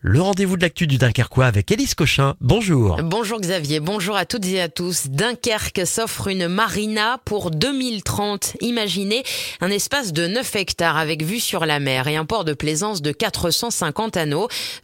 Le rendez-vous de l'actu du Dunkerquois avec Élise Cochin. Bonjour. Bonjour Xavier, bonjour à toutes et à tous. Dunkerque s'offre une marina pour 2030. Imaginez un espace de 9 hectares avec vue sur la mer et un port de plaisance de 450 anneaux.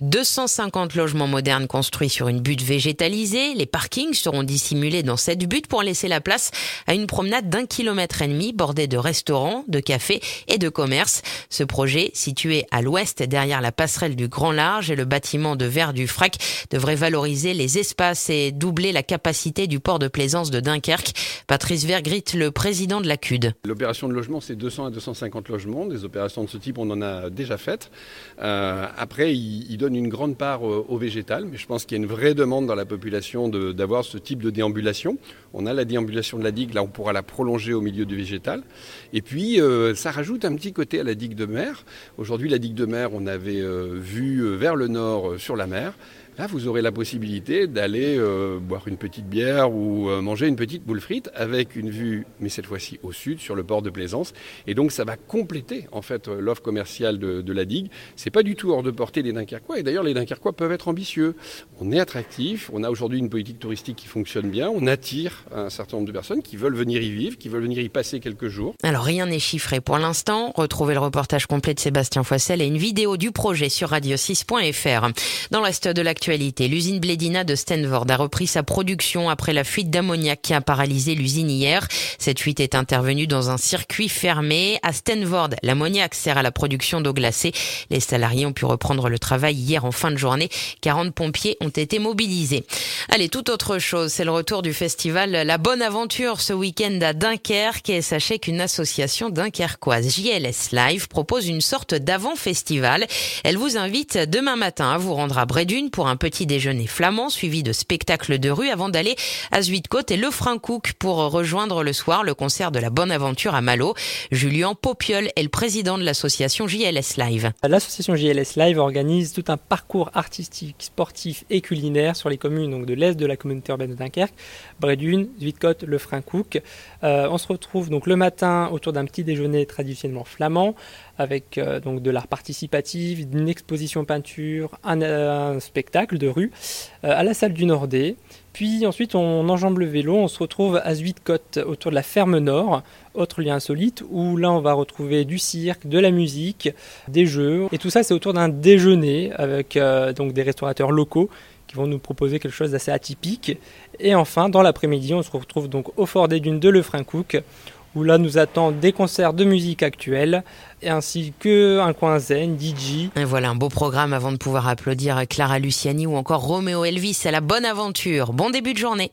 250 logements modernes construits sur une butte végétalisée. Les parkings seront dissimulés dans cette butte pour laisser la place à une promenade d'1,5 km bordée de restaurants, de cafés et de commerces. Ce projet, situé à l'ouest derrière la passerelle du Grand Large et le bâtiment de verre du Frac, devrait valoriser les espaces et doubler la capacité du port de plaisance de Dunkerque. Patrice Vergrit, le président de la CUD. L'opération de logement, c'est 200 à 250 logements. Des opérations de ce type, on en a déjà faites. Après, il donne une grande part au végétal, mais je pense qu'il y a une vraie demande dans la population d'avoir ce type de déambulation. On a la déambulation de la digue, là on pourra la prolonger au milieu du végétal. Et puis, ça rajoute un petit côté à la digue de mer. Aujourd'hui, la digue de mer, on avait vu vers le nord sur la mer. Là, vous aurez la possibilité d'aller boire une petite bière ou manger une petite boule frite avec une vue, mais cette fois-ci au sud, sur le port de Plaisance. Et donc, ça va compléter en fait l'offre commerciale de la digue. C'est pas du tout hors de portée des Dunkerquois. Et d'ailleurs, les Dunkerquois peuvent être ambitieux. On est attractif. On a aujourd'hui une politique touristique qui fonctionne bien. On attire un certain nombre de personnes qui veulent venir y vivre, qui veulent venir y passer quelques jours. Alors, rien n'est chiffré pour l'instant. Retrouvez le reportage complet de Sébastien Foissel et une vidéo du projet sur radio6.fr. Dans le reste de l'actualité, l'usine Blédina de Stenvoorde a repris sa production après la fuite d'ammoniac qui a paralysé l'usine hier. Cette fuite est intervenue dans un circuit fermé. À Stenvoorde, l'ammoniac sert à la production d'eau glacée. Les salariés ont pu reprendre le travail hier en fin de journée. 40 pompiers ont été mobilisés. Allez, tout autre chose, c'est le retour du festival La Bonne Aventure ce week-end à Dunkerque. Et sachez qu'une association dunkerquoise, JLS Live, propose une sorte d'avant-festival. Elle vous invite demain matin à vous rendre à Brédune pour un petit déjeuner flamand suivi de spectacles de rue avant d'aller à Zuidcote et le Francouk pour rejoindre le soir le concert de La Bonne Aventure à Malo. Julien Popiol est le président de l'association JLS Live. L'association JLS Live organise tout un parcours artistique, sportif et culinaire sur les communes donc de l'est de la communauté urbaine de Dunkerque, Brédune, Zuidcote, le Francouk. On se retrouve donc le matin autour d'un petit déjeuner traditionnellement flamand avec donc de l'art participatif, une exposition peinture, un spectacle de rue à la salle du Nordé. Puis ensuite on enjambe le vélo, on se retrouve à Zuidcote autour de la ferme Nord, autre lieu insolite où là on va retrouver du cirque, de la musique, des jeux et tout ça c'est autour d'un déjeuner avec donc des restaurateurs locaux qui vont nous proposer quelque chose d'assez atypique. Et enfin dans l'après-midi on se retrouve donc au Fort des Dunes de Le Francouk où là nous attendent des concerts de musique actuelle et ainsi qu'un coin zen, DJ. Et voilà un beau programme avant de pouvoir applaudir Clara Luciani ou encore Roméo Elvis à La Bonne Aventure. Bon début de journée.